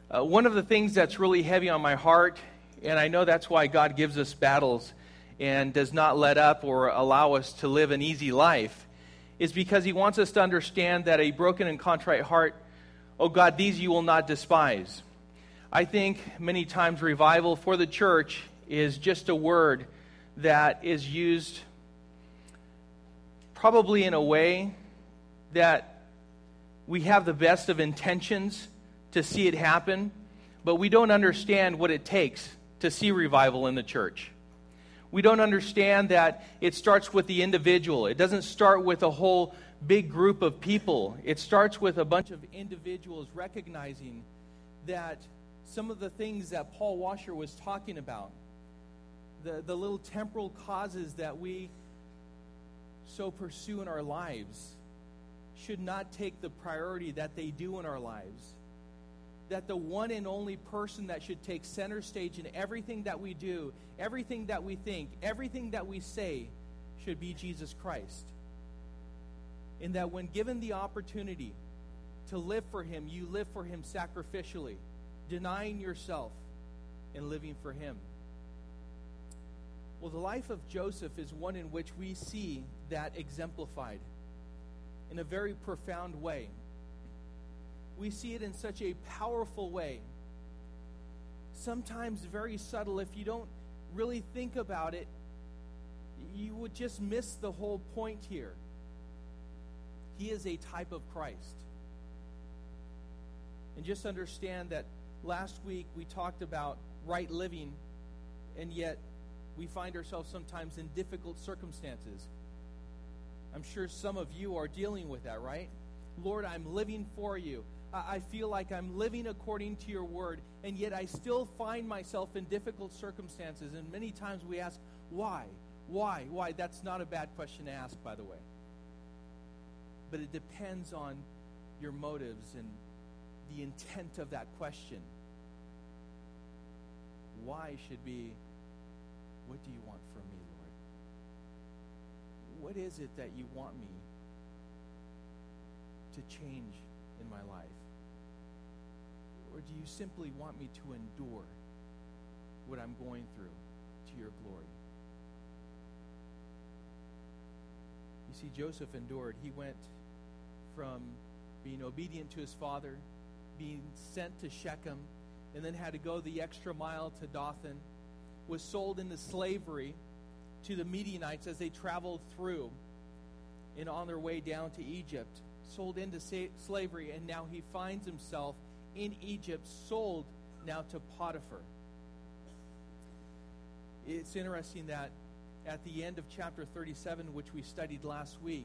One of the things that's really heavy on my heart, and I know that's why God gives us battles and does not let up or allow us to live an easy life, is because He wants us to understand that a broken and contrite heart, oh God, these you will not despise. I think many times revival for the church is just a word that is used probably in a way that we have the best of intentions to see it happen, but we don't understand what it takes to see revival in the church. We don't understand that it starts with the individual. It doesn't start with a whole big group of people. It starts with a bunch of individuals recognizing that some of the things that Paul Washer was talking about, the little temporal causes that we so pursue in our lives, should not take the priority that they do in our lives. That the one and only person that should take center stage in everything that we do, everything that we think, everything that we say, should be Jesus Christ. And that when given the opportunity to live for Him, you live for Him sacrificially, denying yourself and living for Him. Well, the life of Joseph is one in which we see that exemplified in a very profound way. We see it in such a powerful way. Sometimes very subtle. If you don't really think about it, you would just miss the whole point here. He is a type of Christ. And just understand that last week we talked about right living, and yet we find ourselves sometimes in difficult circumstances. I'm sure some of you are dealing with that, right? Lord, I'm living for you. I feel like I'm living according to your word, and yet I still find myself in difficult circumstances. And many times we ask, why? Why? Why? That's not a bad question to ask, by the way. But it depends on your motives and the intent of that question. Why should be, what do you want from me, Lord? What is it that you want me to change in my life? Or do you simply want me to endure what I'm going through to your glory? You see, Joseph endured. He went from being obedient to his father, being sent to Shechem, and then had to go the extra mile to Dothan, was sold into slavery to the Midianites as they traveled through and on their way down to Egypt, sold into slavery, and now he finds himself in Egypt, sold now to Potiphar. It's interesting that at the end of chapter 37, which we studied last week,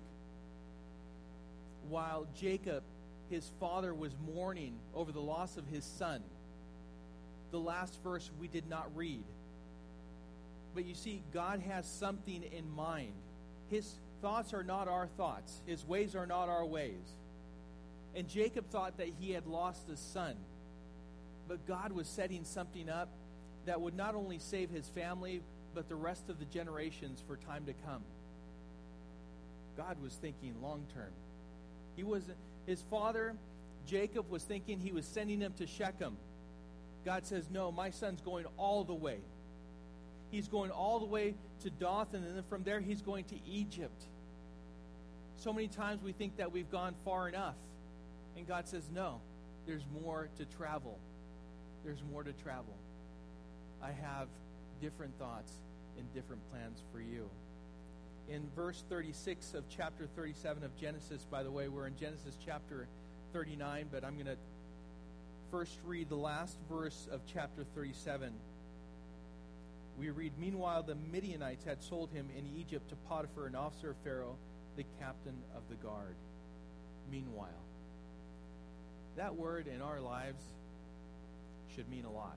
while Jacob, his father, was mourning over the loss of his son, the last verse we did not read. But you see, God has something in mind. His thoughts are not our thoughts. His ways are not our ways. And Jacob thought that he had lost his son. But God was setting something up that would not only save his family, but the rest of the generations for time to come. God was thinking long term. His father, Jacob, was thinking he was sending him to Shechem. God says, no, my son's going all the way. He's going all the way to Dothan, and then from there he's going to Egypt. So many times we think that we've gone far enough. And God says, no, there's more to travel. There's more to travel. I have different thoughts and different plans for you. In verse 36 of chapter 37 of Genesis, by the way, we're in Genesis chapter 39, but I'm going to first read the last verse of chapter 37. We read, meanwhile, the Midianites had sold him in Egypt to Potiphar, an officer of Pharaoh, the captain of the guard. Meanwhile. That word in our lives should mean a lot.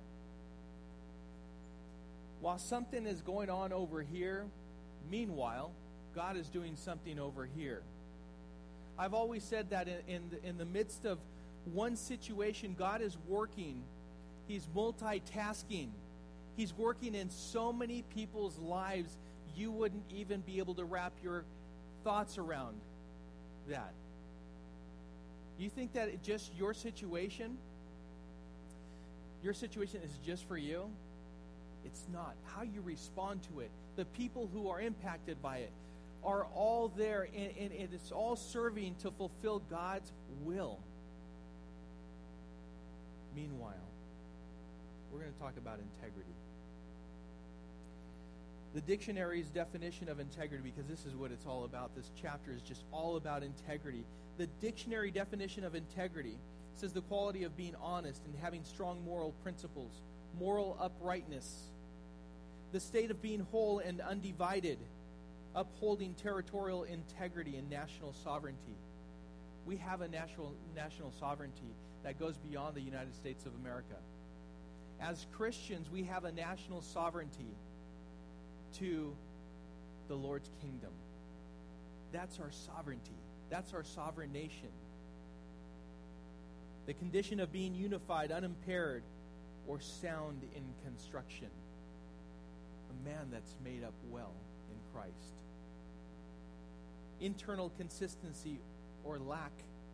While something is going on over here, meanwhile, God is doing something over here. I've always said that in the midst of one situation, God is working. He's multitasking. He's working in so many people's lives, you wouldn't even be able to wrap your thoughts around that. You think that just your situation? your situation is just for you, it's not. How you respond to it, the people who are impacted by it, are all there, and it's all serving to fulfill God's will. Meanwhile, we're going to talk about integrity. The dictionary's definition of integrity, because this is what it's all about, this chapter is just all about integrity. The dictionary definition of integrity says the quality of being honest and having strong moral principles, moral uprightness, the state of being whole and undivided, upholding territorial integrity and national sovereignty. We have a national sovereignty that goes beyond the United States of America. As Christians, we have a national sovereignty to the Lord's kingdom. That's our sovereignty. That's our sovereign nation. The condition of being unified, unimpaired, or sound in construction. A man that's made up well in Christ. Internal consistency or lack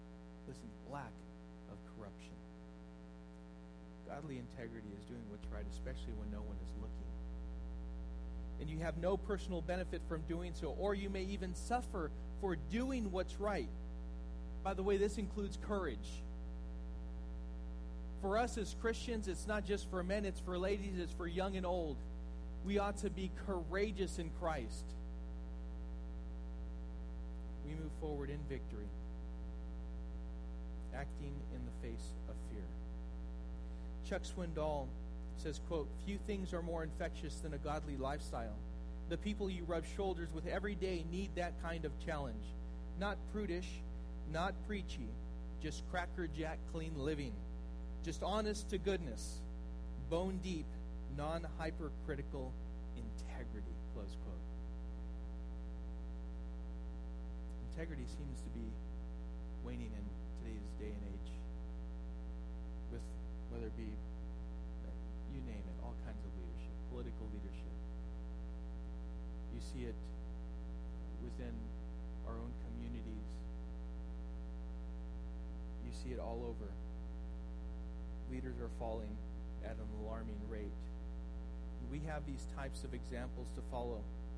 of corruption. Godly integrity is doing what's right, especially when no one is looking. And you have no personal benefit from doing so, or you may even suffer for doing what's right. By the way, this includes courage. For us as Christians, it's not just for men, it's for ladies, it's for young and old. We ought to be courageous in Christ. We move forward in victory, acting in the face of fear. Chuck Swindoll says, quote, "Few things are more infectious than a godly lifestyle. The people you rub shoulders with every day need that kind of challenge. Not prudish, not preachy, just crackerjack clean living. Just honest to goodness, bone deep, non-hypercritical integrity," close quote. Integrity seems to be waning in today's day and age, with whether it be, you name it, all kinds of leadership, political leadership. You see it within our own communities. You see it all over. Leaders are falling at an alarming rate. We have these types of examples to follow.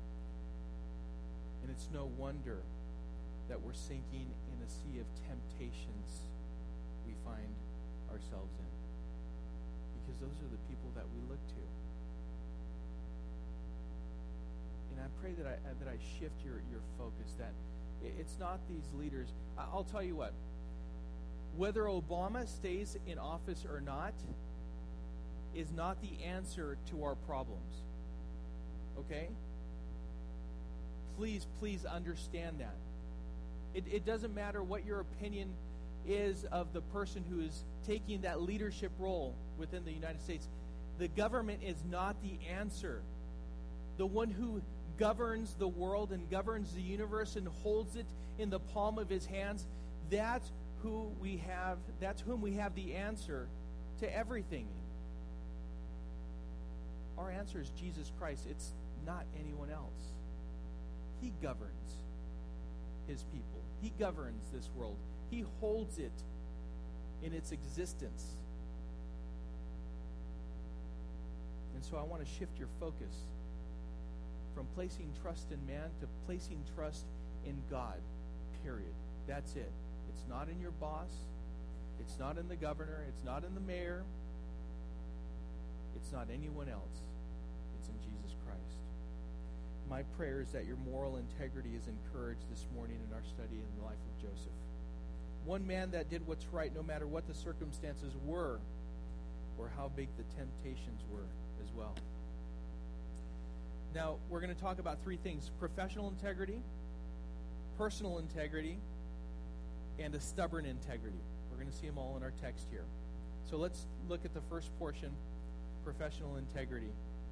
And it's no wonder that we're sinking in a sea of temptations we find ourselves in. Because those are the people that we look to. And I pray that I shift your focus, that it's not these leaders. I'll tell you what, whether Obama stays in office or not is not the answer to our problems. Okay? Please understand that. It doesn't matter what your opinion is of the person who is taking that leadership role within the United States. The government is not the answer. The one who governs the world and governs the universe and holds it in the palm of his hands, that's whom we have the answer to everything. Our answer is Jesus Christ. It's not anyone else. He governs his people. He governs this world. He holds it in its existence. And so I want to shift your focus from placing trust in man to placing trust in God, period. That's it. It's not in your boss. It's not in the governor. It's not in the mayor. It's not anyone else. It's in Jesus Christ. My prayer is that your moral integrity is encouraged this morning in our study in the life of Joseph. One man that did what's right no matter what the circumstances were or how big the temptations were as well. Now, we're going to talk about three things: professional integrity, personal integrity, and a stubborn integrity. We're going to see them all in our text here. So let's look at the first portion, professional integrity.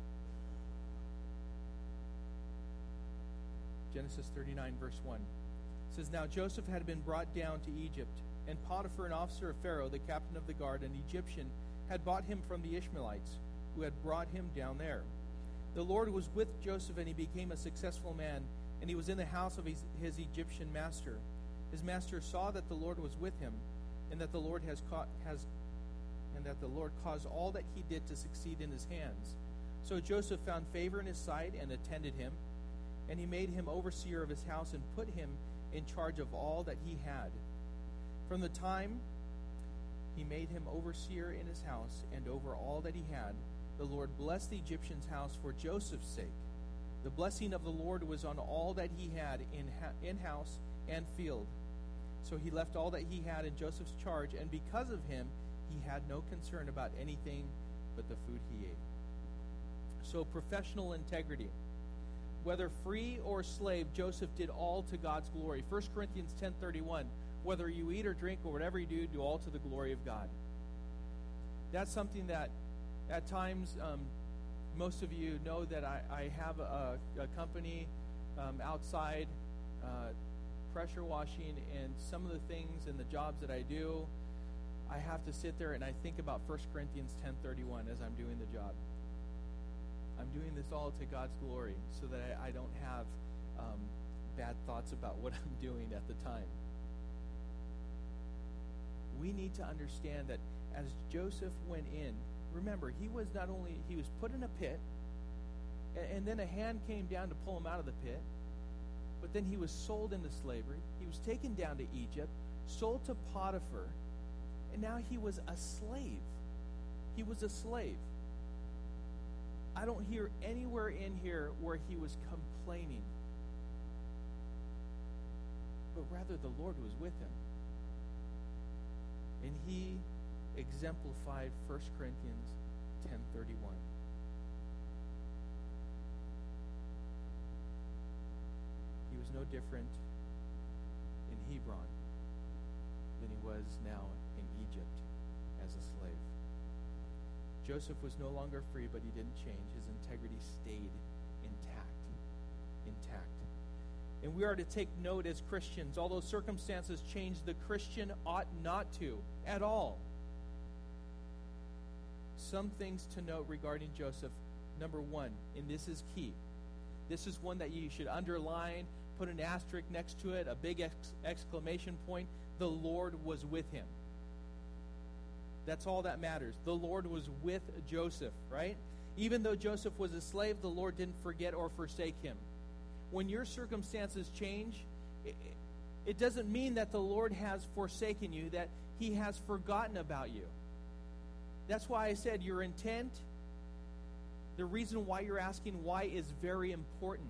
Genesis 39, verse 1. It says, "Now Joseph had been brought down to Egypt, and Potiphar, an officer of Pharaoh, the captain of the guard, an Egyptian, had bought him from the Ishmaelites, who had brought him down there. The Lord was with Joseph, and he became a successful man, and he was in the house of his Egyptian master. His master saw that the Lord was with him, and that the Lord and that the Lord caused all that he did to succeed in his hands. So Joseph found favor in his sight and attended him, and he made him overseer of his house and put him in charge of all that he had. From the time he made him overseer in his house and over all that he had, the Lord blessed the Egyptian's house for Joseph's sake. The blessing of the Lord was on all that he had in house and field. So he left all that he had in Joseph's charge, and because of him, he had no concern about anything but the food he ate. So professional integrity. Whether free or slave, Joseph did all to God's glory. 1 Corinthians 10:31, whether you eat or drink or whatever you do all to the glory of God. That's something that at times, most of you know that I have a company outside, pressure washing, and some of the things and the jobs that I do, I have to sit there and I think about 1 Corinthians 10:31 as I'm doing the job. I'm doing this all to God's glory so that I don't have bad thoughts about what I'm doing at the time. We need to understand that as Joseph went in, remember, he was put in a pit, and then a hand came down to pull him out of the pit, but then he was sold into slavery. He was taken down to Egypt, sold to Potiphar, and now he was a slave. He was a slave. I don't hear anywhere in here where he was complaining, but rather the Lord was with him. And he exemplified 1 Corinthians 10:31. He was no different in Hebron than he was now in Egypt as a slave. Joseph was no longer free, but he didn't change. His integrity stayed intact. And we are to take note as Christians. Although circumstances change, the Christian ought not to at all. Some things to note regarding Joseph. Number one, and this is key. This is one that you should underline, put an asterisk next to it, a big exclamation point. The Lord was with him. That's all that matters. The Lord was with Joseph, right? Even though Joseph was a slave, the Lord didn't forget or forsake him. When your circumstances change, it doesn't mean that the Lord has forsaken you, that he has forgotten about you. That's why I said your intent, the reason why you're asking why, is very important.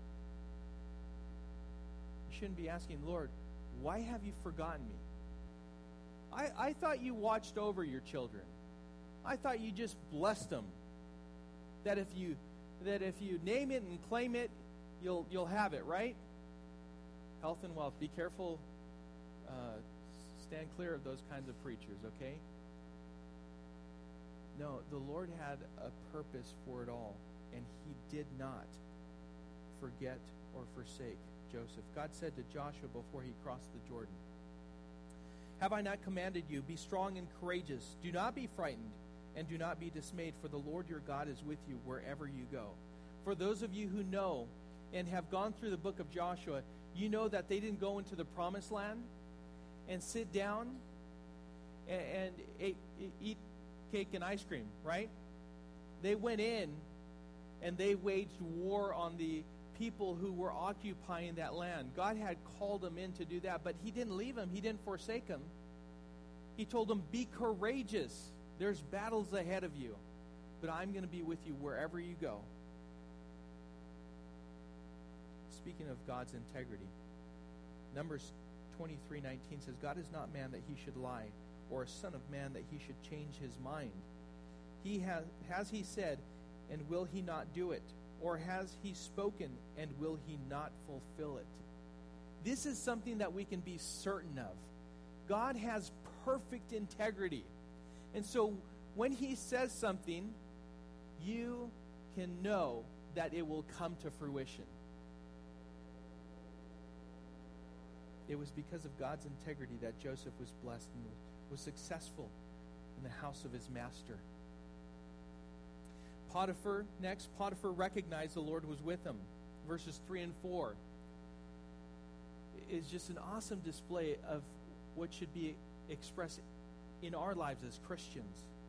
You shouldn't be asking, Lord, why have you forgotten me? I thought you watched over your children. I thought you just blessed them. That if you name it and claim it, you'll have it, right? Health and wealth. Be careful. Stand clear of those kinds of preachers, okay? No, the Lord had a purpose for it all, and he did not forget or forsake Joseph. God said to Joshua before he crossed the Jordan, "Have I not commanded you? Be strong and courageous. Do not be frightened, and do not be dismayed, for the Lord your God is with you wherever you go." For those of you who know and have gone through the book of Joshua, you know that they didn't go into the promised land and sit down and eat cake and ice cream, right? They went in and they waged war on the people who were occupying that land. God had called them in to do that, but he didn't leave them. He didn't forsake them. He told them, be courageous. There's battles ahead of you, but I'm going to be with you wherever you go. Speaking of God's integrity, Numbers 23:19 says, God is not man that he should lie, or a son of man that he should change his mind. Has he said, and will he not do it? Or has he spoken, and will he not fulfill it? This is something that we can be certain of. God has perfect integrity. And so when he says something, you can know that it will come to fruition. It was because of God's integrity that Joseph was blessed and was successful in the house of his master. Potiphar recognized the Lord was with him. Verses 3 and 4 is just an awesome display of what should be expressed in our lives as Christians.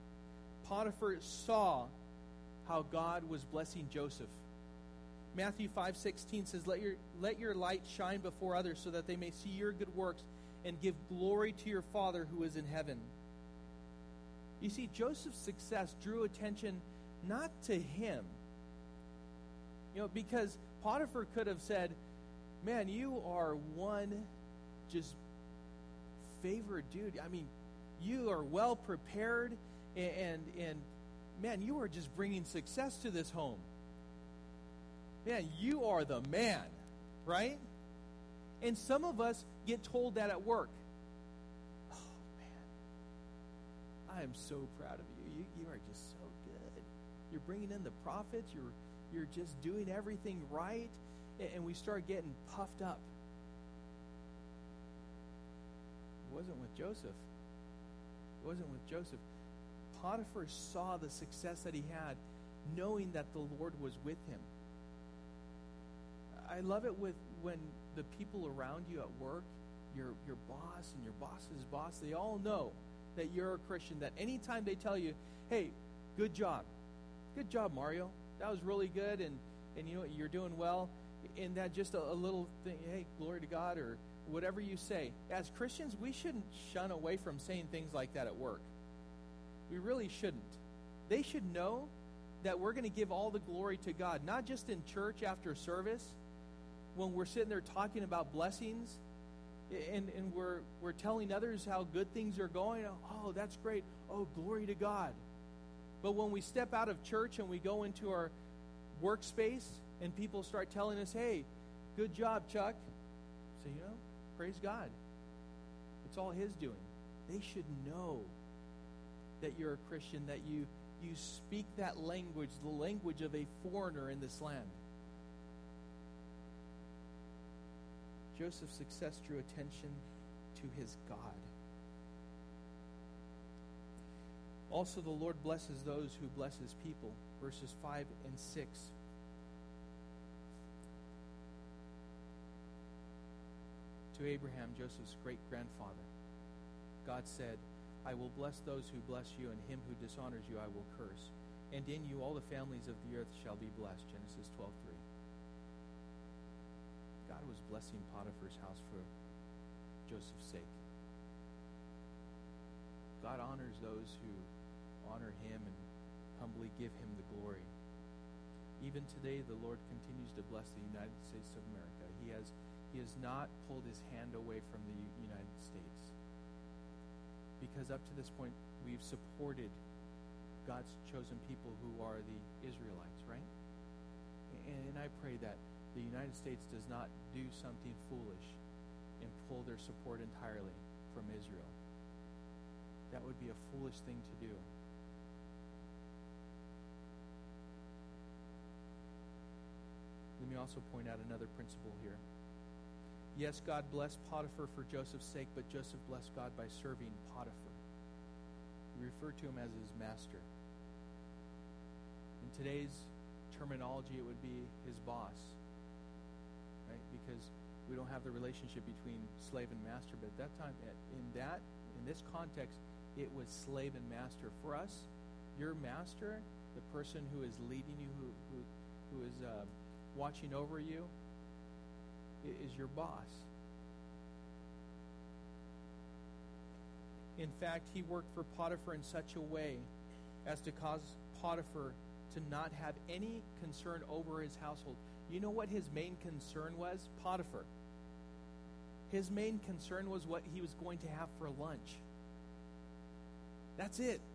Potiphar saw how God was blessing Joseph. Matthew 5:16 says, let your light shine before others so that they may see your good works and give glory to your Father who is in heaven. You see, Joseph's success drew attention not to him. Because Potiphar could have said, man, you are one just favored dude. I mean, you are well prepared and man, you are just bringing success to this home. Man, you are the man, right? And some of us get told that at work. Oh, man, I am so proud of you. You are just so good. You're bringing in the prophets. You're just doing everything right. And we start getting puffed up. It wasn't with Joseph. It wasn't with Joseph. Potiphar saw the success that he had, knowing that the Lord was with him. I love it when the people around you at work, your boss and your boss's boss, they all know that you're a Christian, that anytime they tell you, hey, good job, Mario, that was really good, and you know what, you're doing well, and that just a little thing, hey, glory to God, or whatever you say. As Christians, we shouldn't shun away from saying things like that at work. We really shouldn't. They should know that we're going to give all the glory to God, not just in church after service, when we're sitting there talking about blessings, and we're telling others how good things are going. Oh, that's great. Oh, glory to God. But when we step out of church and we go into our workspace and people start telling us, hey, good job, Chuck. So, praise God. It's all His doing. They should know that you're a Christian, that you speak that language, the language of a foreigner in this land. Joseph's success drew attention to his God. Also, the Lord blesses those who bless His people. Verses 5 and 6. To Abraham, Joseph's great-grandfather, God said, I will bless those who bless you, and him who dishonors you I will curse. And in you all the families of the earth shall be blessed. Genesis 12:3. God was blessing Potiphar's house for Joseph's sake. God honors those who honor Him and humbly give Him the glory. Even today, the Lord continues to bless the United States of America. He has not pulled His hand away from the United States. Because up to this point, we've supported God's chosen people who are the Israelites, right? And I pray that the United States does not do something foolish and pull their support entirely from Israel. That would be a foolish thing to do. Let me also point out another principle here. Yes, God blessed Potiphar for Joseph's sake, but Joseph blessed God by serving Potiphar. He referred to him as his master. In today's terminology, it would be his boss, right? Because we don't have the relationship between slave and master. But at that time, in this context, it was slave and master. For us, your master, the person who is leading you, who is watching over you, is your boss. In fact, he worked for Potiphar in such a way as to cause Potiphar to not have any concern over his household. You know what his main concern was? Potiphar. His main concern was what he was going to have for lunch. That's it.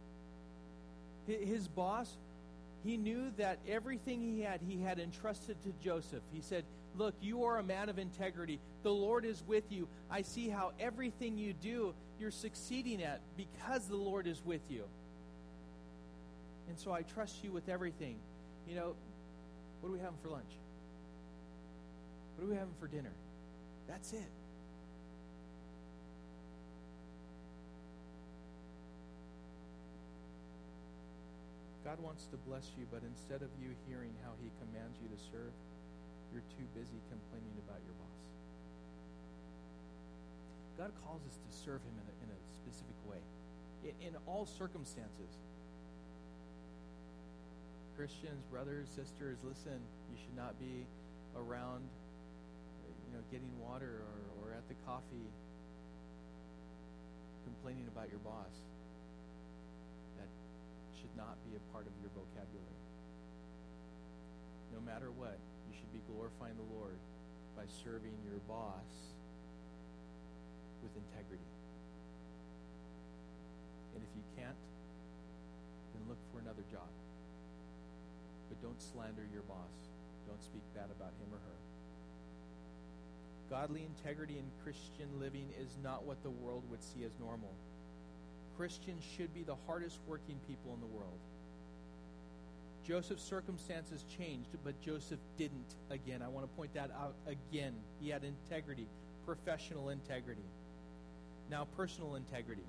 His boss, he knew that everything he had entrusted to Joseph. He said, look, you are a man of integrity. The Lord is with you. I see how everything you do, you're succeeding at because the Lord is with you. And so I trust you with everything. What are we having for lunch? What are we having for dinner? That's it. God wants to bless you, but instead of you hearing how He commands you to serve, you're too busy complaining about your boss. God calls us to serve Him in a specific way, in all circumstances. Christians, brothers, sisters, listen, you should not be around, getting water or at the coffee complaining about your boss. That should not be a part of your vocabulary. No matter what, you should be glorifying the Lord by serving your boss with integrity. And if you can't, then look for another job. But don't slander your boss. Don't speak bad about him or her. Godly integrity in Christian living is not what the world would see as normal. Christians should be the hardest working people in the world. Joseph's circumstances changed, but Joseph didn't. Again, I want to point that out again. He had integrity, professional integrity. Now, personal integrity.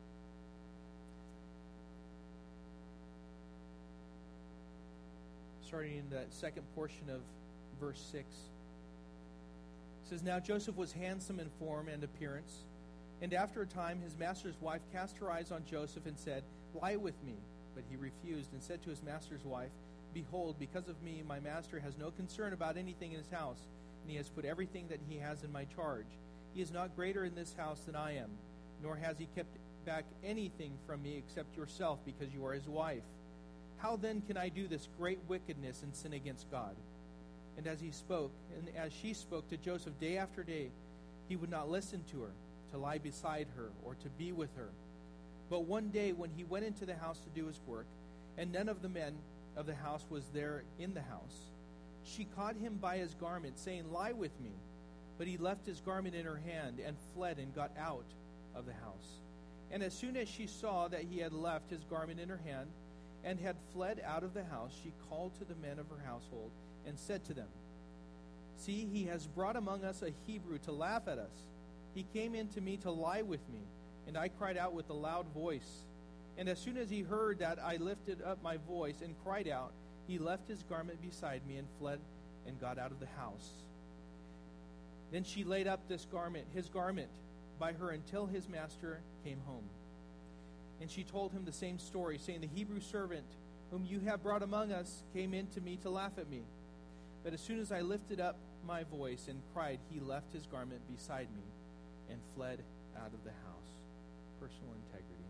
Starting in the second portion of verse 6. It says, Now Joseph was handsome in form and appearance, and after a time his master's wife cast her eyes on Joseph and said, Lie with me. But he refused and said to his master's wife, Behold, because of me my master has no concern about anything in his house, and he has put everything that he has in my charge. He is not greater in this house than I am, nor has he kept back anything from me except yourself, because you are his wife. How then can I do this great wickedness and sin against God? And as she spoke to Joseph day after day, he would not listen to her, to lie beside her, or to be with her. But one day when he went into the house to do his work, and none of the men of the house was there in the house, she caught him by his garment, saying, Lie with me. But he left his garment in her hand, and fled and got out of the house. And as soon as she saw that he had left his garment in her hand, and had fled out of the house, she called to the men of her household, and said to them, See, he has brought among us a Hebrew to laugh at us. He came in to me to lie with me, and I cried out with a loud voice. And as soon as he heard that I lifted up my voice and cried out, he left his garment beside me and fled and got out of the house. Then she laid up his garment by her until his master came home. And she told him the same story, saying, The Hebrew servant whom you have brought among us came in to me to laugh at me. But as soon as I lifted up my voice and cried, he left his garment beside me and fled out of the house. Personal integrity.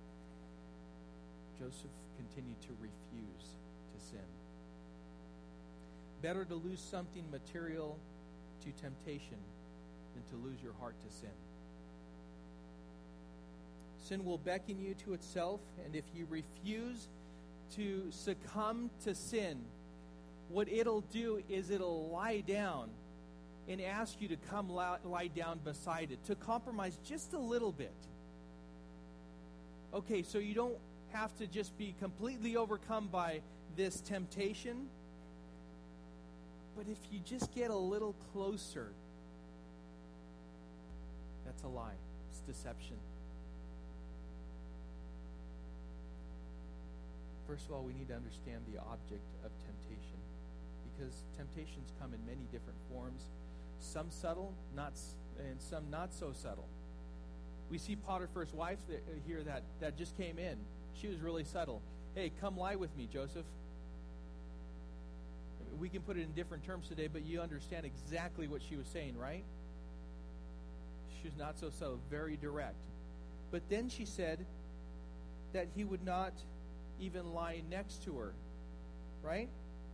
Joseph continued to refuse to sin. Better to lose something material to temptation than to lose your heart to sin. Sin will beckon you to itself, and if you refuse to succumb to sin, what it'll do is it'll lie down and ask you to come lie down beside it, to compromise just a little bit. Okay, so you don't have to just be completely overcome by this temptation, but if you just get a little closer, that's a lie. It's deception. First of all, we need to understand the object of temptation, because temptations come in many different forms, some subtle, and some not so subtle. We see Potiphar's wife here that just came in. She was really subtle. Hey, come lie with me, Joseph. We can put it in different terms today, but you understand exactly what she was saying, right? She was not so subtle, very direct. But then she said that he would not even lie next to her, right?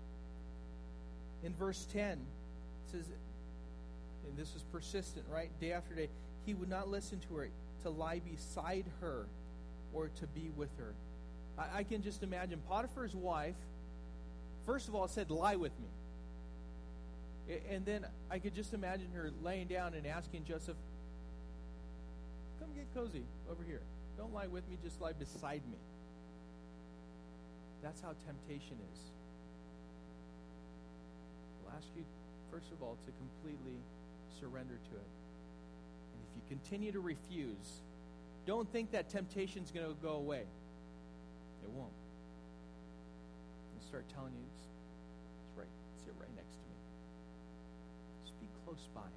In verse 10, it says, and this is persistent, right? Day after day, he would not listen to her, to lie beside her or to be with her. I can just imagine Potiphar's wife, first of all, said, lie with me. And then I could just imagine her laying down and asking Joseph, come get cozy over here. Don't lie with me, just lie beside me. That's how temptation is. I'll ask you, first of all, to completely surrender to it. And if you continue to refuse, don't think that temptation's going to go away. It won't. It'll start telling you, it's right, sit right next to me. Just be close by.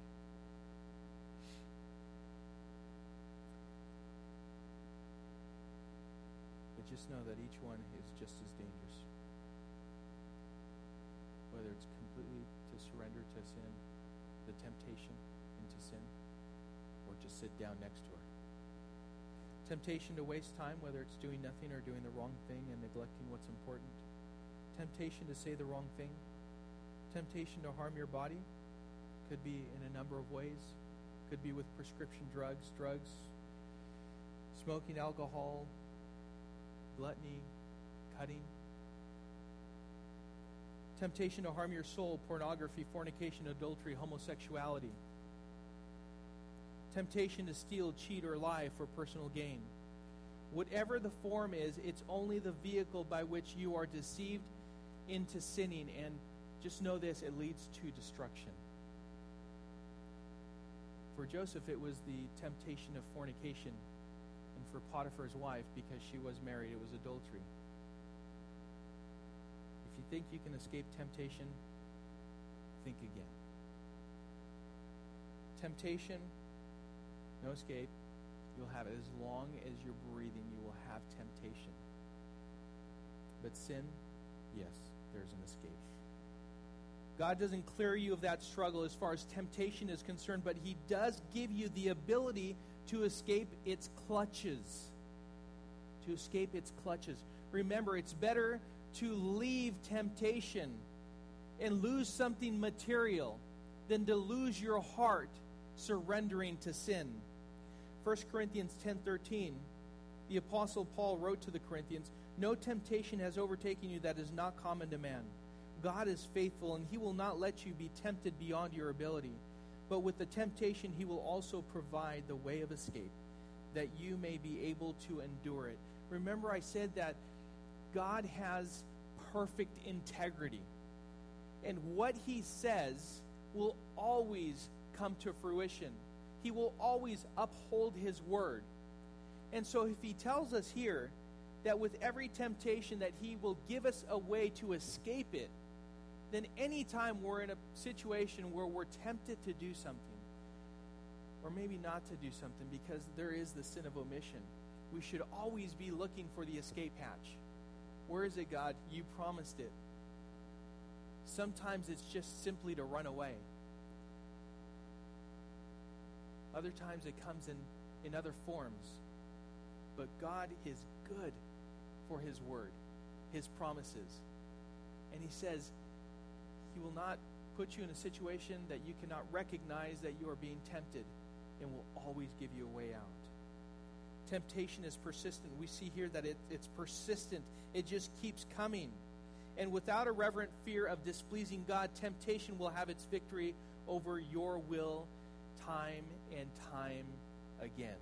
But just know that each one is just as dangerous. the temptation into sin or to sit down next to her. Temptation to waste time, whether it's doing nothing or doing the wrong thing and neglecting what's important. Temptation to say the wrong thing. Temptation to harm your body. Could be in a number of ways. Could be with prescription drugs, smoking, alcohol, gluttony, cutting. Temptation to harm your soul, pornography, fornication, adultery, homosexuality. Temptation to steal, cheat, or lie for personal gain. Whatever the form is, it's only the vehicle by which you are deceived into sinning. And just know this, it leads to destruction. For Joseph, it was the temptation of fornication. And for Potiphar's wife, because she was married, it was adultery. If you think you can escape temptation, think again. Temptation, no escape. You'll have it as long as you're breathing. You will have temptation. But sin, yes, there's an escape. God doesn't clear you of that struggle as far as temptation is concerned, but He does give you the ability to escape its clutches. To escape its clutches. Remember, it's better to leave temptation and lose something material than to lose your heart surrendering to sin. 1 Corinthians 10:13, the Apostle Paul wrote to the Corinthians, "No temptation has overtaken you that is not common to man. God is faithful, and He will not let you be tempted beyond your ability. But with the temptation, He will also provide the way of escape, that you may be able to endure it." Remember, I said that God has perfect integrity. And what He says will always come to fruition. He will always uphold His word. And so if He tells us here that with every temptation that He will give us a way to escape it, then anytime we're in a situation where we're tempted to do something, or maybe not to do something because there is the sin of omission, we should always be looking for the escape hatch. Where is it, God? You promised it. Sometimes it's just simply to run away. Other times it comes in other forms. But God is good for His word, His promises. And He says He will not put you in a situation that you cannot recognize that you are being tempted, and will always give you a way out. Temptation is persistent. We see here that it's persistent. It just keeps coming. And without a reverent fear of displeasing God, temptation will have its victory over your will time and time again.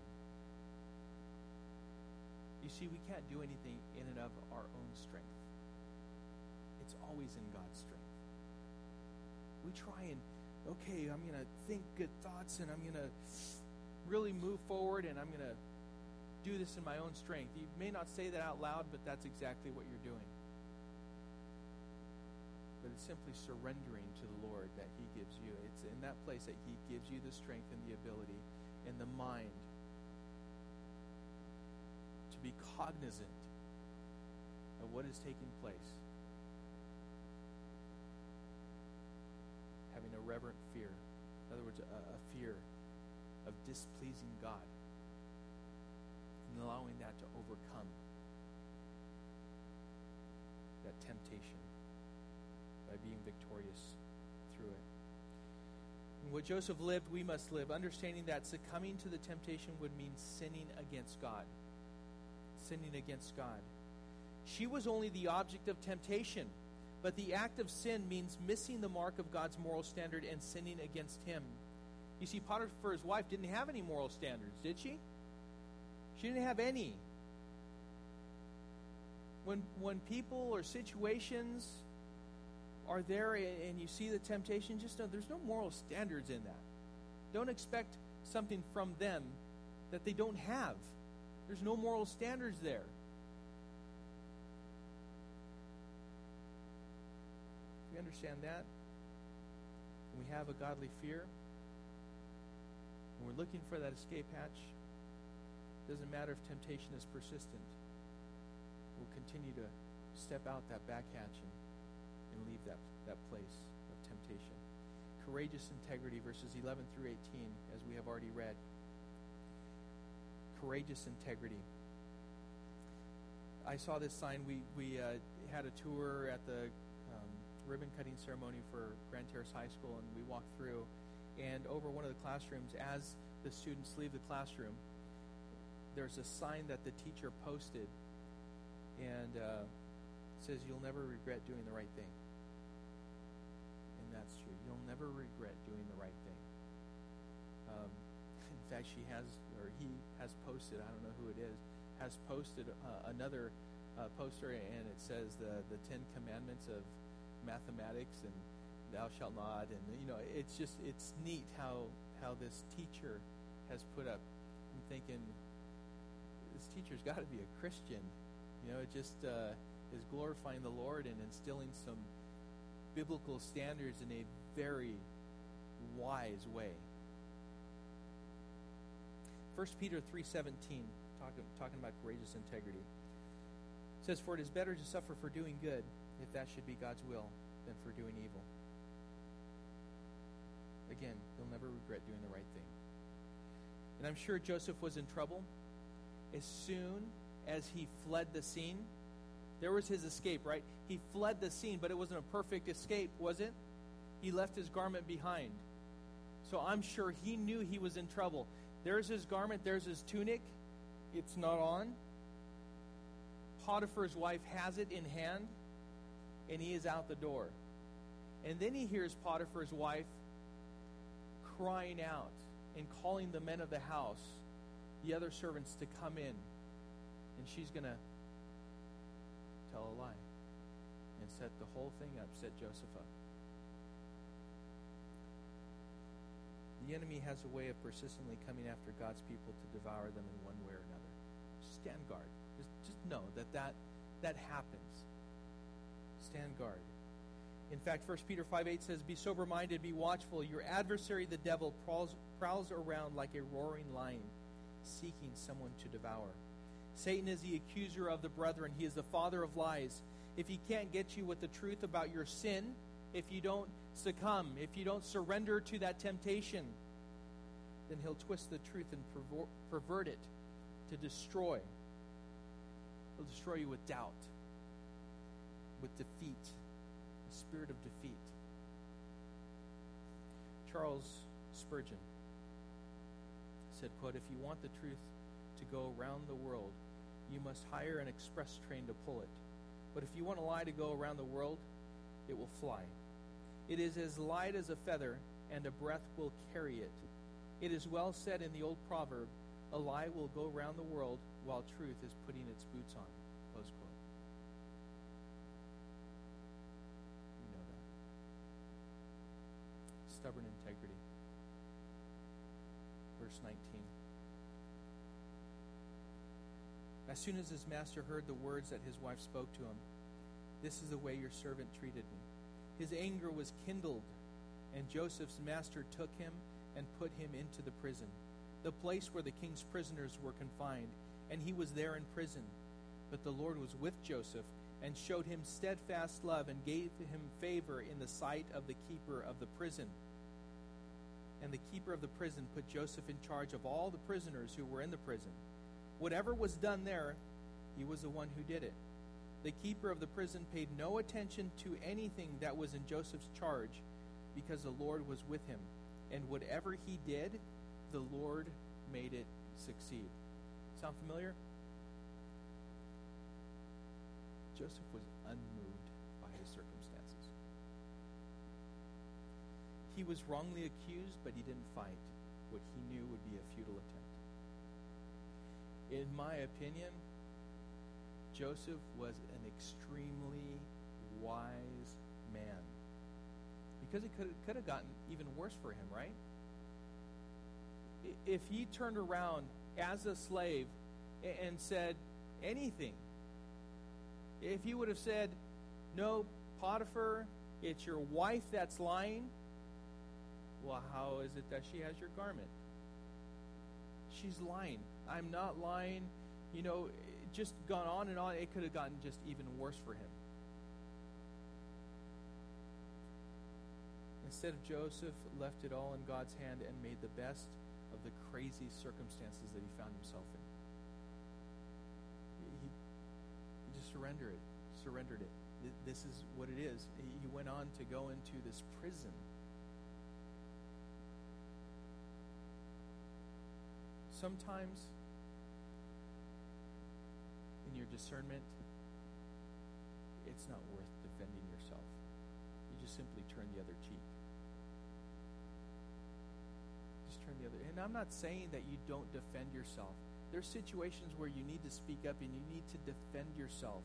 You see, we can't do anything in and of our own strength. It's always in God's strength. We try and, okay, I'm going to think good thoughts and I'm going to really move forward and I'm going to do this in my own strength. You may not say that out loud, but that's exactly what you're doing. But it's simply surrendering to the Lord that He gives you. It's in that place that He gives you the strength and the ability and the mind to be cognizant of what is taking place. Having a reverent fear. In other words, a fear of displeasing God. And allowing that to overcome that temptation by being victorious through it. And what Joseph lived, we must live, understanding that succumbing to the temptation would mean sinning against God. Sinning against God. She was only the object of temptation, but the act of sin means missing the mark of God's moral standard and sinning against Him. You see, Potiphar's wife didn't have any moral standards, did she? She didn't have any. When people or situations are there and you see the temptation, just know there's no moral standards in that. Don't expect something from them that they don't have. There's no moral standards there. We understand that. We have a godly fear. When we're looking for that escape hatch, it doesn't matter if temptation is persistent. We'll continue to step out that back hatch and leave that place of temptation. courageous integrity, verses 11 through 18, as we have already read. Courageous integrity. I saw this sign. We had a tour at the ribbon cutting ceremony for Grand Terrace High School, and we walked through. And over one of the classrooms, as the students leave the classroom, there's a sign that the teacher posted, and says, "You'll never regret doing the right thing." And that's true. You'll never regret doing the right thing. In fact, he has posted, I don't know who it is, has posted another poster, and it says the 10 Commandments of mathematics, and thou shalt not, and it's neat how this teacher has put up. I'm thinking, this teacher's got to be a Christian. It just is glorifying the Lord and instilling some biblical standards in a very wise way. 1 Peter 3:17, talking about courageous integrity, says, "For it is better to suffer for doing good, if that should be God's will, than for doing evil." Again, you'll never regret doing the right thing. And I'm sure Joseph was in trouble. As soon as he fled the scene, there was his escape, right? He fled the scene, but it wasn't a perfect escape, was it? He left his garment behind. So I'm sure he knew he was in trouble. There's his garment, there's his tunic. It's not on. Potiphar's wife has it in hand, and he is out the door. And then he hears Potiphar's wife crying out and calling the men of the house, the other servants, to come in. And she's going to tell a lie and set the whole thing up, set Joseph up. The enemy has a way of persistently coming after God's people to devour them in one way or another. Stand guard. Just know that happens. Stand guard. In fact, 1 Peter 5:8 says, "Be sober-minded, be watchful. Your adversary, the devil, prowls around like a roaring lion, seeking someone to devour." Satan is the accuser of the brethren. He is the father of lies. If he can't get you with the truth about your sin, if you don't succumb, if you don't surrender to that temptation, then he'll twist the truth and pervert it to destroy. He'll destroy you with doubt, with defeat, the spirit of defeat. Charles Spurgeon said, quote, "If you want the truth to go around the world, you must hire an express train to pull it. But if you want a lie to go around the world, it will fly. It is as light as a feather, and a breath will carry it. It is well said in the old proverb, a lie will go around the world while truth is putting its boots on." Close quote. You know that. Stubborn integrity. Verse 19. "As soon as his master heard the words that his wife spoke to him, 'This is the way your servant treated me,' his anger was kindled, and Joseph's master took him and put him into the prison, the place where the king's prisoners were confined, and he was there in prison. But the Lord was with Joseph and showed him steadfast love and gave him favor in the sight of the keeper of the prison. And the keeper of the prison put Joseph in charge of all the prisoners who were in the prison. Whatever was done there, he was the one who did it. The keeper of the prison paid no attention to anything that was in Joseph's charge, because the Lord was with him. And whatever he did, the Lord made it succeed." Sound familiar? Joseph was unmoved by his circumstances. He was wrongly accused, but he didn't fight what he knew would be a futile attempt. In my opinion, Joseph was an extremely wise man. Because it could have gotten even worse for him, right? If he turned around as a slave and said anything, if he would have said, "No, Potiphar, it's your wife that's lying," well, how is it that she has your garment? She's lying. I'm not lying. Just gone on and on. It could have gotten just even worse for him. Instead of Joseph, left it all in God's hand and made the best of the crazy circumstances that he found himself in. He just surrendered it. This is what it is. He went on to go into this prison. Sometimes in your discernment, it's not worth defending yourself. You just simply turn the other cheek. Just turn the other. And I'm not saying that you don't defend yourself. There's situations where you need to speak up and you need to defend yourself.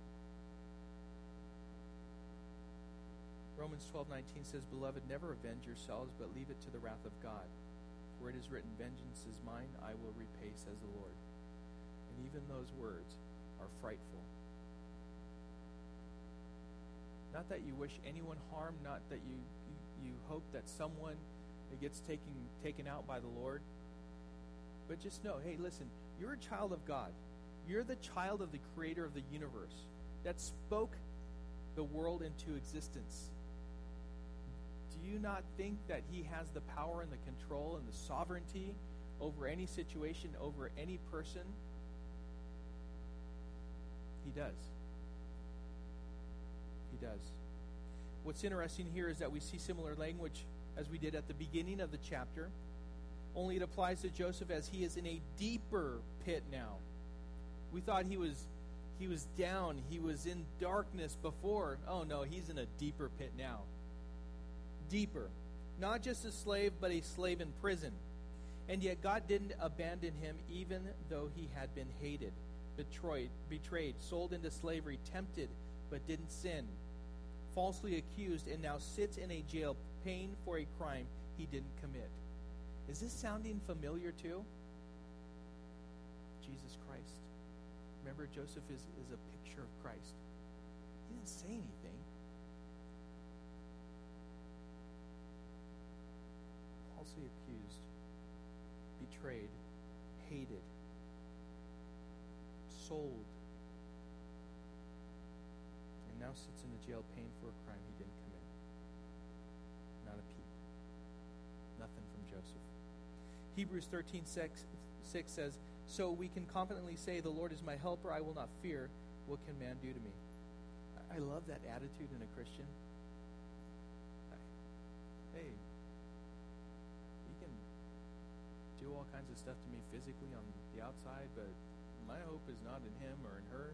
Romans 12:19 says, "Beloved, never avenge yourselves, but leave it to the wrath of God. For it is written, vengeance is mine, I will repay, says the Lord." And even those words are frightful. Not that you wish anyone harm, not that you hope that someone gets taken out by the Lord. But just know, hey, listen, you're a child of God. You're the child of the creator of the universe that spoke the world into existence. Do you not think that he has the power and the control and the sovereignty over any situation, over any person? He does. He does. What's interesting here is that we see similar language as we did at the beginning of the chapter, only it applies to Joseph as he is in a deeper pit now. We thought he was down, he was in darkness before. Oh no, he's in a deeper pit now. Deeper. Not just a slave, but a slave in prison. And yet God didn't abandon him even though he had been hated, betrayed, sold into slavery, tempted, but didn't sin, falsely accused, and now sits in a jail paying for a crime he didn't commit. Is this sounding familiar too? Jesus Christ. Remember, Joseph is a picture of Christ. He didn't say anything. Falsely accused, betrayed, hated, sold, and now sits in a jail paying for a crime he didn't commit. Not a peep. Nothing from Joseph. Hebrews 13:6 says, "So we can confidently say, the Lord is my helper, I will not fear. What can man do to me?" I love that attitude in a Christian. Hey, you can do all kinds of stuff to me physically on the outside, but my hope is not in him or in her.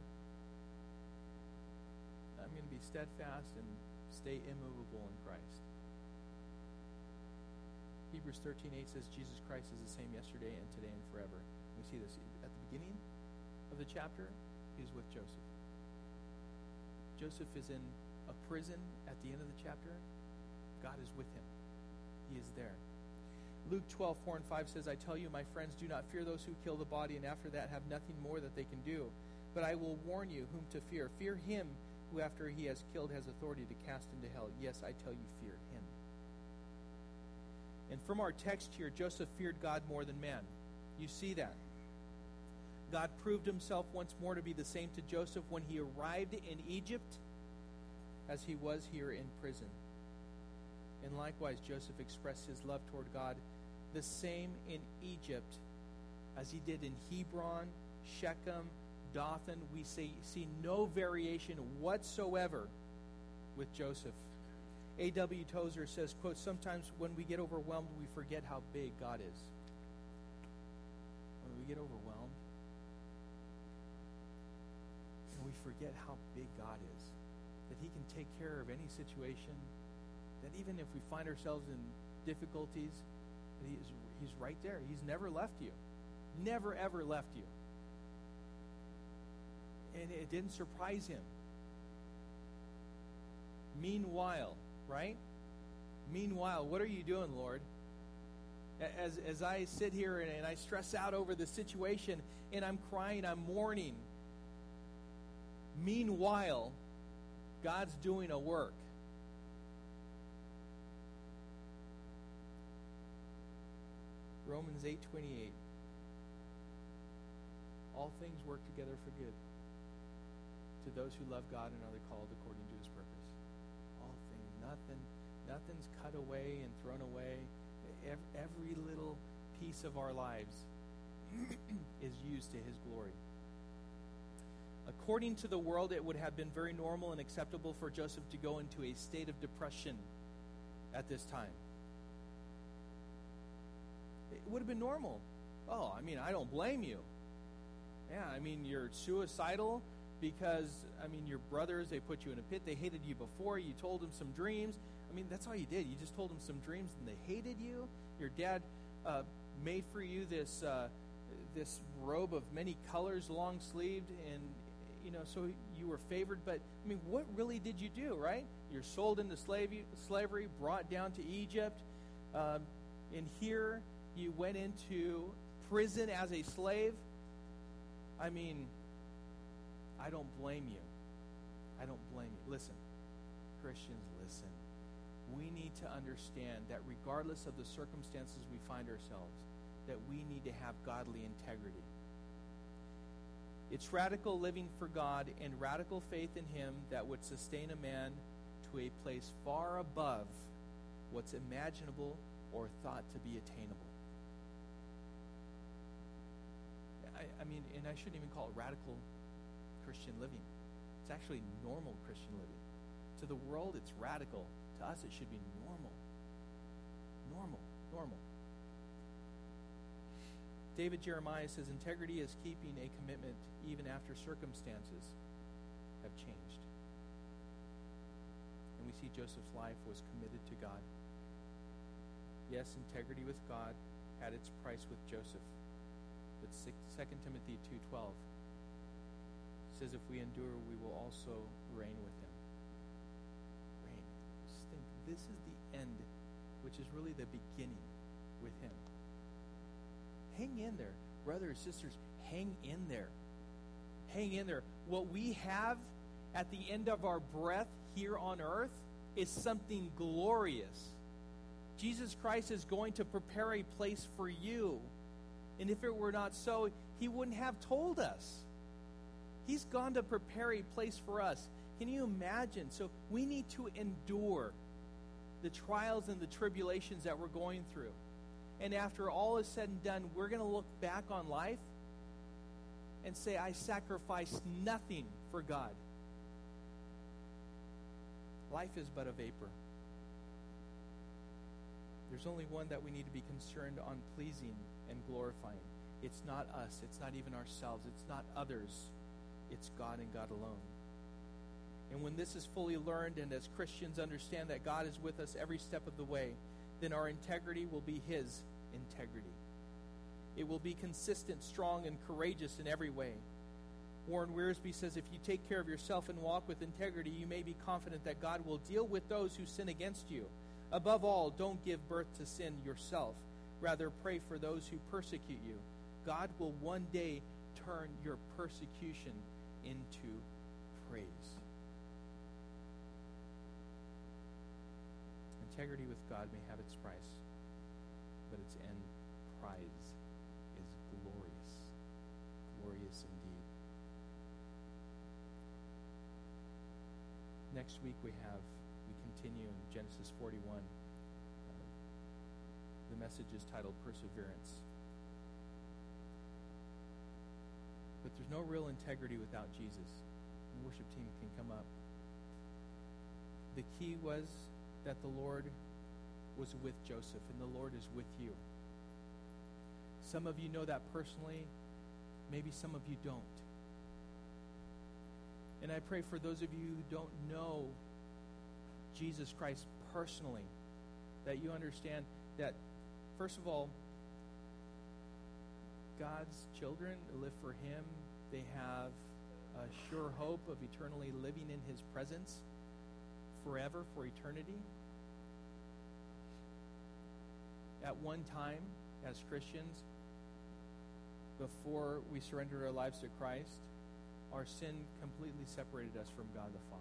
I'm going to be steadfast and stay immovable in Christ. Hebrews 13:8 says Jesus Christ is the same yesterday and today and forever. We see this at the beginning of the chapter. He's with Joseph. Joseph is in a prison at the end of the chapter. God is with him. He is there. Luke 12:4-5 says, "I tell you, my friends, do not fear those who kill the body, and after that have nothing more that they can do. But I will warn you whom to fear. Fear him who after he has killed has authority to cast into hell. Yes, I tell you, fear him." And from our text here, Joseph feared God more than man. You see that. God proved himself once more to be the same to Joseph when he arrived in Egypt as he was here in prison. And likewise, Joseph expressed his love toward God the same in Egypt as he did in Hebron, Shechem, Dothan. We see no variation whatsoever with Joseph. A.W. Tozer says, quote, "Sometimes when we get overwhelmed, we forget how big God is." When we get overwhelmed, we forget how big God is. That he can take care of any situation. That even if we find ourselves in difficulties, that he's right there. He's never left you. Never, ever left you. And it didn't surprise him. Meanwhile, right? Meanwhile, what are you doing, Lord? As I sit here and I stress out over the situation and I'm crying, I'm mourning. Meanwhile, God's doing a work. Romans 8:28. All things work together for good to those who love God and are called according to his purpose. All things, Nothing's cut away and thrown away. Every little piece of our lives is used to his glory. According to the world, it would have been very normal and acceptable for Joseph to go into a state of depression at this time. It would have been normal. Oh, I mean, I don't blame you. Yeah, I mean, you're suicidal because, I mean, your brothers, they put you in a pit. They hated you before. You told them some dreams. I mean, that's all you did. You just told them some dreams and they hated you. Your dad made for you this robe of many colors, long-sleeved, and, you know, so you were favored. But, I mean, what really did you do, right? You're sold into slavery, brought down to Egypt. And here you went into prison as a slave. I mean, I don't blame you. I don't blame you. Listen, Christians, listen. We need to understand that regardless of the circumstances we find ourselves, that we need to have godly integrity. It's radical living for God and radical faith in him that would sustain a man to a place far above what's imaginable or thought to be attainable. I mean, and I shouldn't even call it radical Christian living. It's actually normal Christian living. To the world, it's radical. To us, it should be normal. Normal. David Jeremiah says, integrity is keeping a commitment even after circumstances have changed. And we see Joseph's life was committed to God. Yes, integrity with God had its price with Joseph. But 2 Timothy 2:12 says, if we endure, we will also reign with him. Reign. Just think, this is the end, which is really the beginning with him. Hang in there. Brothers, sisters, hang in there. Hang in there. What we have at the end of our breath here on earth is something glorious. Jesus Christ is going to prepare a place for you. And if it were not so, he wouldn't have told us. He's gone to prepare a place for us. Can you imagine? So we need to endure the trials and the tribulations that we're going through. And after all is said and done, we're going to look back on life and say, I sacrificed nothing for God. Life is but a vapor. There's only one that we need to be concerned on pleasing and glorifying. It's not us. It's not even ourselves. It's not others. It's God and God alone. And when this is fully learned, and as Christians understand that God is with us every step of the way, then our integrity will be his integrity. It will be consistent, strong, and courageous in every way. Warren Wiersbe says, if you take care of yourself and walk with integrity, you may be confident that God will deal with those who sin against you. Above all, don't give birth to sin yourself. Rather, pray for those who persecute you. God will one day turn your persecution into praise. Integrity with God may have its price, but its end prize is glorious. Glorious indeed. Next week we continue in Genesis 41. The message is titled Perseverance. But there's no real integrity without Jesus. The worship team can come up. The key was that the Lord was with Joseph, and the Lord is with you. Some of you know that personally. Maybe some of you don't. And I pray for those of you who don't know Jesus Christ personally, that you understand that, first of all, God's children live for him. They have a sure hope of eternally living in his presence forever, for eternity. At one time, as Christians, before we surrendered our lives to Christ, our sin completely separated us from God the Father.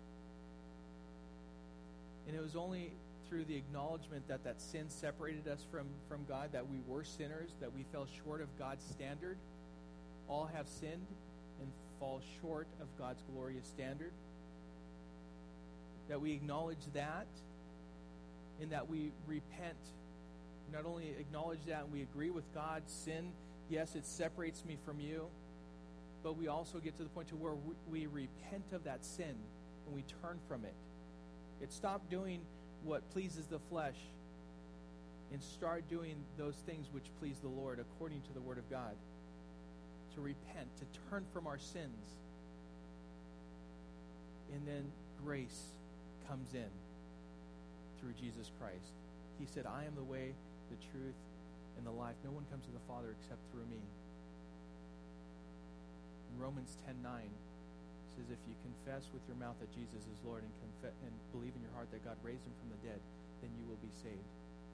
And it was only through the acknowledgement that that sin separated us from God, that we were sinners, that we fell short of God's standard. All have sinned and fall short of God's glorious standard. That we acknowledge that, in that we repent. Not only acknowledge that and we agree with God, sin, yes, it separates me from you, but we also get to the point to where we repent of that sin and we turn from it. It stop doing what pleases the flesh and start doing those things which please the Lord according to the Word of God. To repent, to turn from our sins. And then grace comes in through Jesus Christ. He said, I am the way, the truth, and the life. No one comes to the Father except through me. In Romans 10:9 says, if you confess with your mouth that Jesus is Lord and believe in your heart that God raised him from the dead, then you will be saved.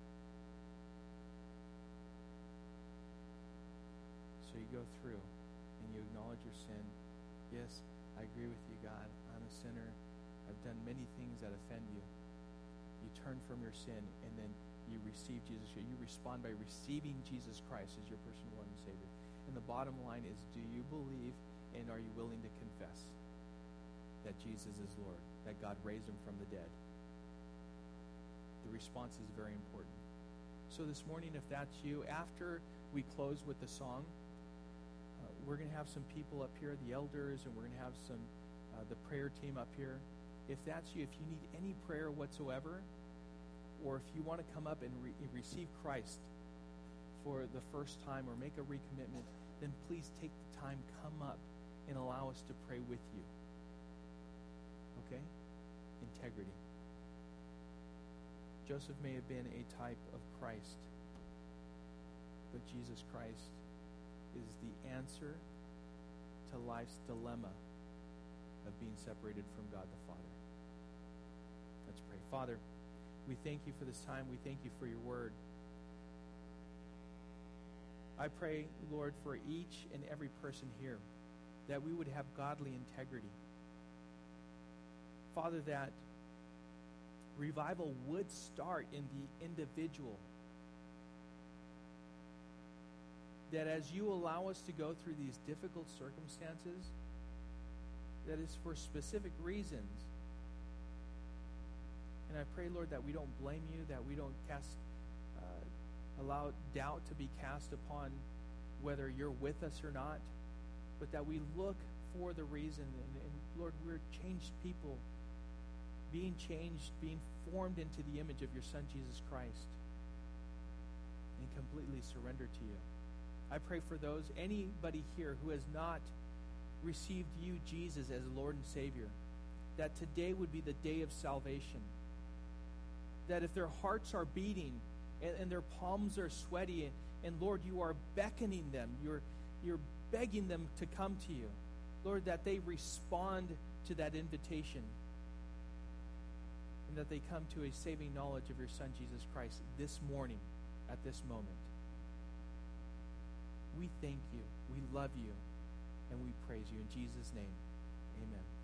So you go through and you acknowledge your sin. Yes, I agree with you, God. I'm a sinner. I've done many things that offend you. You turn from your sin and then you receive Jesus. You respond by receiving Jesus Christ as your personal Lord and Savior. And the bottom line is, do you believe and are you willing to confess that Jesus is Lord, that God raised him from the dead? The response is very important. So this morning, if that's you, after we close with the song, we're going to have some people up here, the elders, and we're going to have some the prayer team up here. If that's you, if you need any prayer whatsoever, or if you want to come up and receive Christ for the first time or make a recommitment, then please take the time, come up, and allow us to pray with you. Okay? Integrity. Joseph may have been a type of Christ, but Jesus Christ is the answer to life's dilemma of being separated from God the Father. Let's pray. Father, we thank you for this time. We thank you for your word. I pray, Lord, for each and every person here that we would have godly integrity. Father, that revival would start in the individual. That as you allow us to go through these difficult circumstances, that is for specific reasons. And I pray, Lord, that we don't blame you, that we don't allow doubt to be cast upon whether you're with us or not, but that we look for the reason. And Lord, we're changed people, being changed, being formed into the image of your Son, Jesus Christ, and completely surrender to you. I pray for anybody here who has not received you, Jesus, as Lord and Savior, that today would be the day of salvation. That if their hearts are beating and their palms are sweaty, and Lord, you are beckoning them, you're begging them to come to you, Lord, that they respond to that invitation, and that they come to a saving knowledge of your Son, Jesus Christ, this morning, at this moment. We thank you, we love you, and we praise you. In Jesus' name, amen.